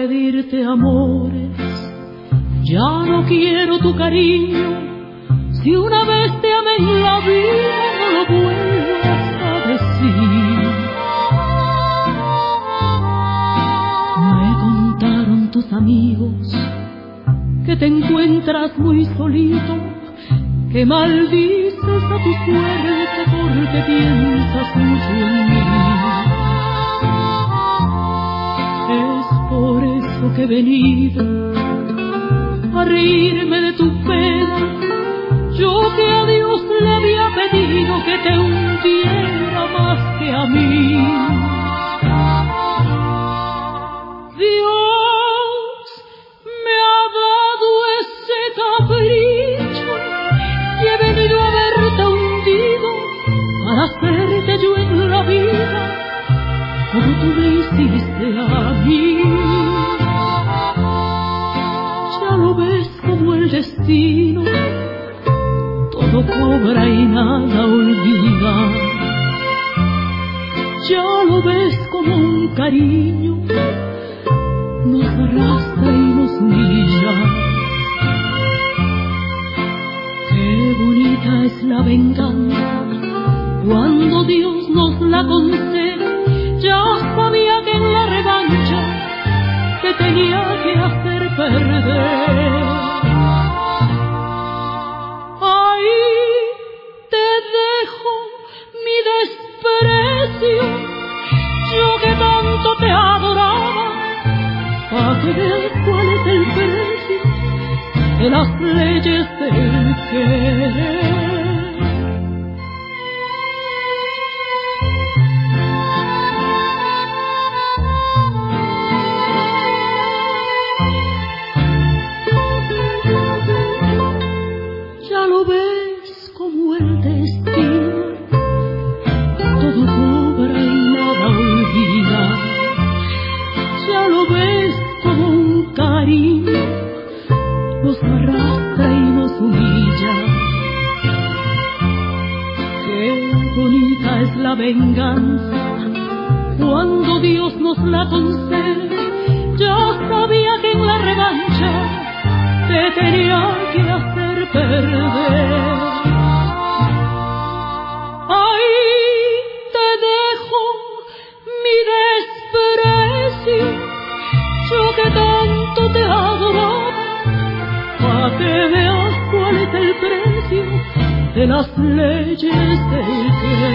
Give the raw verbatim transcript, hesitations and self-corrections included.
pedirte amores, ya no quiero tu cariño. Si una vez te amé en la vida, no lo vuelvas a decir. Me contaron tus amigos que te encuentras muy solito, que maldices a tu suerte porque piensas mucho en mí. Es por eso que he venido a reírme de tu pena, yo que a Dios le había pedido que te hundiera más que a mí. Dios me ha dado ese capricho y he venido a verte hundido para hacerte yo en la vida como tú me hiciste a mí. Ya lo ves como el destino todo cobra y nada olvida. Ya lo ves como un cariño nos arrastra y nos humilla. Qué bonita es la venganza cuando Dios nos la concede. Ya sabía que en la revancha te tenía que hacer perder. Ahí te dejo mi desprecio, yo que tanto te adoraba, para que veas cuál es el precio de las leyes del querer. Ya lo ves como el destino todo cobra y nada olvida. Ya lo ves como un cariño nos arrastra y nos humilla. Qué bonita es la venganza cuando Dios nos la concede. Ya sabía que en la revancha te tenía que hacer perder. Ahí te dejo mi desprecio, yo que tanto te adoraba, para que veas cuál es el precio de las leyes del querer.